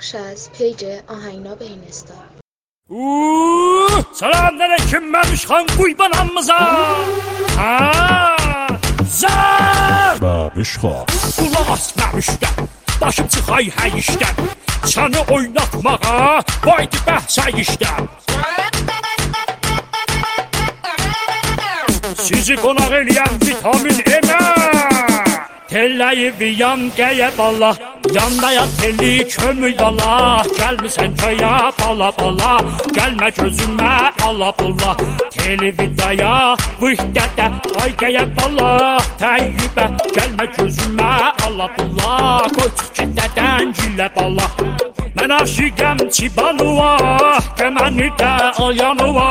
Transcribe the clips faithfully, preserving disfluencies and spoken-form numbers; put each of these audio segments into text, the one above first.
بخش از پیج آهنگنا به اینستا. اوه سلام علیکم ممشخان قuybanamıza. Ha zar Məmişxan Qulaq asmamışdan başım çıxay həyişdən səni oynatmağa baydı bəhsə işdən. Sizi qonaq eləyən vitamin emə Telləyib yan qəyə bala Yandaya telli kömür bala Gəlmisən köyə bala bala Gəlmə gözümə ala bula Teli vidaya vıhdədə Ay qəyə bala Təyyibə Gəlmə gözümə ala bula Qoy çıx gedədən gilə bala Mən aşiqəm çibalıva Qəməni də ayalıva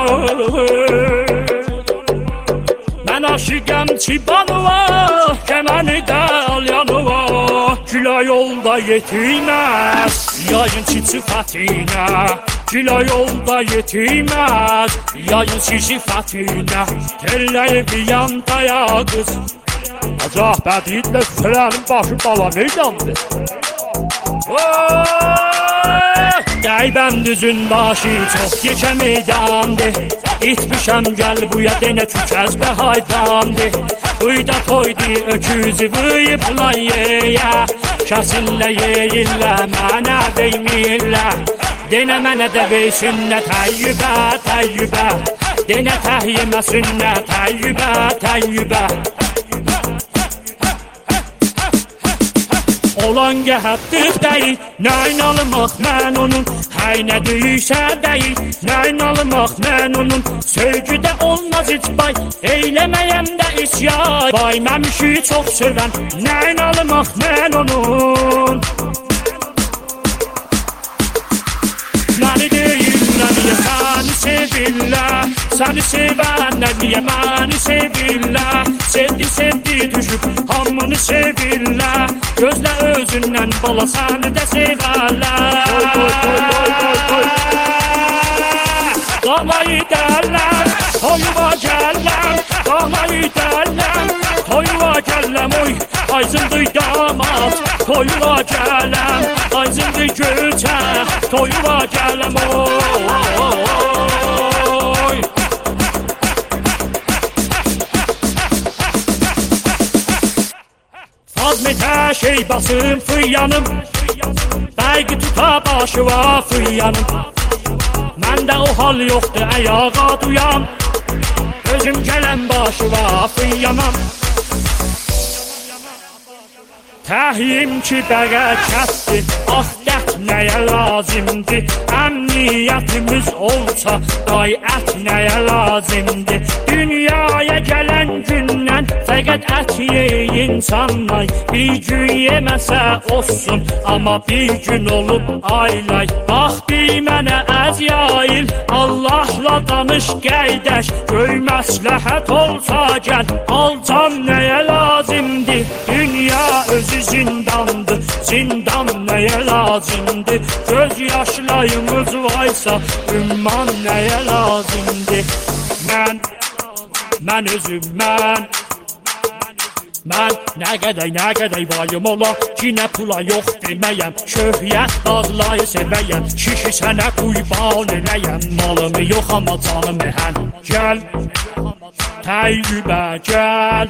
Mən aşiqəm çibalıva Kəməni də alyanıva Gülə yolda yetilməz Yayın çi sıfatinə Gülə yolda yetilməz Yayın çi sıfatinə Telləyib yandaya qız Acah bədidlə sütələrin başı bala meydandır Qəybəm düzün başı çox yekə meydandır İtmişəm gəl buya denə tükəz bə haydandır Uyda toydu öküzü vıyıbla yeyə Kəsinlə yeyillə mənə deymirlə Denə mənə də veysinlə təyyübə təyyübə Denə təhyiməsinlə təyyübə təyyübə Olan gəhətdir deyil, nəyin almaq mən onun Həy nə döyüşə deyil, nəyin almaq mən onun Sövgüdə olmaz heç bay, eyləməyəm də isyay Bay məmişi çox sevən, nəyin almaq mən onun Məni deyirlər, niyə səni sevirlər Səni sevənlər, niyə məni sevirlər Sevdi, sevdi düşüb, hamını sevirlər Gözlə özündən bala, səni də sevərlər Qamayı dərlər, toyuva gəllər Qamayı dərlər, toyuva gəlləm Oy, ayzındır damaz, toyuva gələm Ayzındır gülçə, toyuva gələm Oy Azmetə şey basım fıyanım Bəlgi tuta başı var fıyanım Məndə o hal yoxdur əyağa duyam Özüm gələn başı var fıyanam Təhyim ki bərəkətdir Ah dət nəyə lazimdir Əmniyyətimiz olsa Qayət nəyə lazimdir Dünyaya gələn gündən Fəqət ət yeyin sanmay Bir gün yeməsə olsun Amma bir gün olub aylay Bax bir mənə əzyayil Allahla danış qəydəş Göy məsləhət olsa gəl Alcan nəyə lazimdir Dünya özü zindandır Zindan nəyə lazimdir Göz yaşlayımız varsa Ümman nəyə lazimdir Mən Mən özüm mən Mən nə qədər nə qədər vayım ola Ki nə pula yox deməyəm Şöhrət dağlayı sevəyəm Kişi sənə quyban eləyəm Malımı yox amma canımı hən Gəl Təyyübə gəl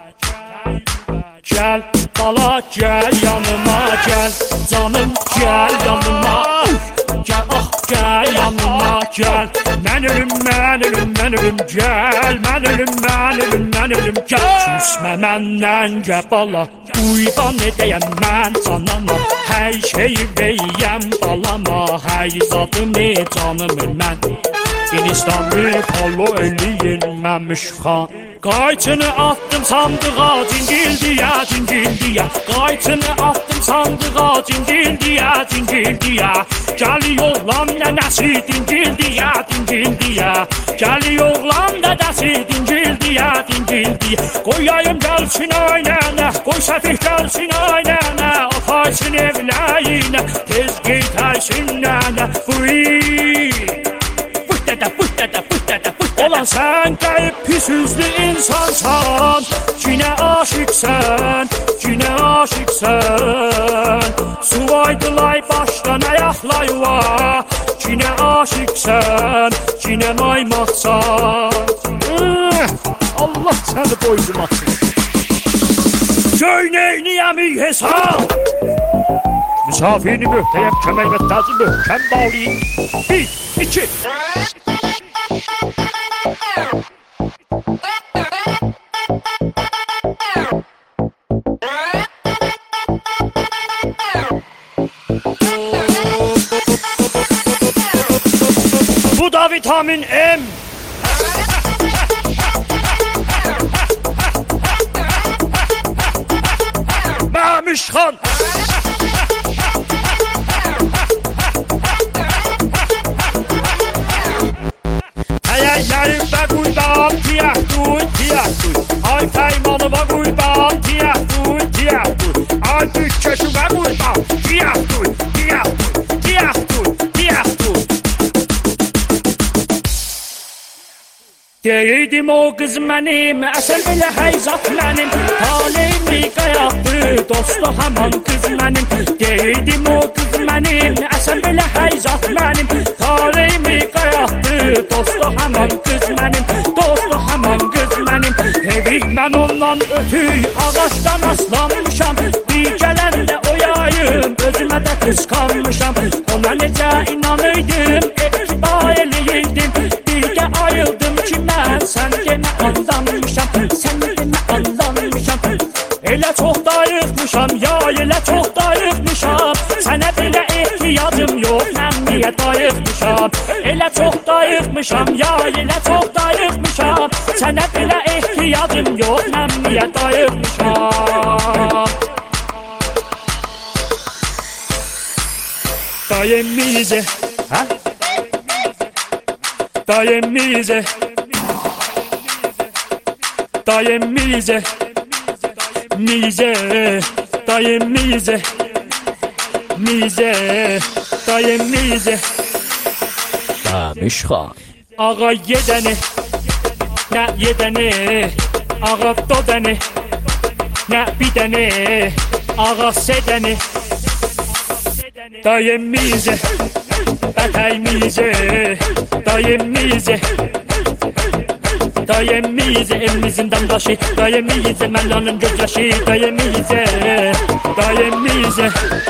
Gəl bala gəl yanıma gəl Canım gəl yanıma Gəl ah gəl yanıma gəl Mən ölüm mən ölüm mən ölüm gəl Mən ölüm mən ölüm mən ölüm gəl Küsmə məndən gəl bala Quyban edəyəm mən canama Hər şeyi verəyəm balama Hər zadımı canımı mən İnistanı follow eləyin məmişxan Qayçını attım sandığa cingil diyə, cingil diyə Qayçını attım sandığa cingil diyə, cingil diyə Gəli oğlan nənəsi dingil diyə, dingil diyə Gəli oğlan dədəsi dingil diyə, dingil diyə Qoyayım gəlsin aynənə, qoy səfih gəlsin aynənə Ataysın evləyinə, tez geytərsin nənə Fıy, fıt dədə, fıt dədə, fıt dədə, fıt Olan sən qəyib pis üzlü insansan Cinə aşıqsən, cinə aşıqsən Suvaydılar başdan ayaq saxla yuva. Kinə aşiqsən, kinə maymaqsan. Allah səni boydumasın. Göynəyniyəmi hesab. Misafirini möhtəyəm kəmək və tazı möhkəm bağlayın. Bir, iki. Bu da vitamin M. Məmiş xan. Həyəllərim və quydan tiyək duy, tiyək duy. Ay peymanıma quydan tiyək duy, tiyək duy. Ay bütkeşi və quydan tiyək duy, tiyək duy, tiyək duy, tiyək duy. Deyirdim o qız mənim, əsəl belə həyzat mənim. Taleymi qayaqdı, dostu həman qız mənim. Deyirdim o qız mənim, əsəl belə həyzat mənim. Taleymi qayaqdı, dostu həman qız mənim. Dostu həman qız mənim. Evi mən ondan ötüy, ağaçdan aslanmışam. Bir gələndə o yayım, özümə də qısqanmışam. Ona necə inanırdım, etibar eləyirdim. Birgə ayıldım ki mən, sən demə aldanmışam. Sən demə aldanmışam. Elə çox dayıqmışam, ya elə çox dayıqmışam. Sənə belə ehtiyacım yox, mən niyə dayıqmışam. Elə çox dayıqmışam, ya elə çox dayıqmışam. Sənə belə ehtiyacım yox, mən niyə dayıqmışam. Dayemize, ha? Dayemize, dayemize, mize, dayemize, mize, dayemize. Məmiş xan. Ağa yedəni, nə yedəni, ağa dodəni, nə bidəni, ağa sedəni. Dayemize, bətəyimize, dayemize, dayemize, evimizin damdaşı, dayemize, Məllanın gözyaşı, dayemize, dayemize.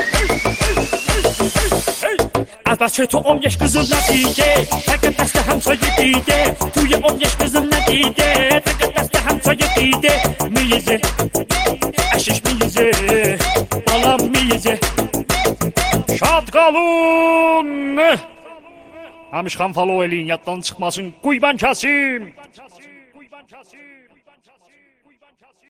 Albaçı tu on yaş kızın nəticə, fəqət dəstə həm soyu didə. Tuya on yaş kızın nəticə, fəqət dəstə həm soyu didə. Miyize, əşiş miyize, balam miyize. Şad qalın. Hamışxan follow eləyin, yaddan çıxmasın. Quyban kəsim.